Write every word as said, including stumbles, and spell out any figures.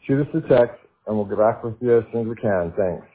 shoot us a text, and we'll get back with you as soon as we can. Thanks.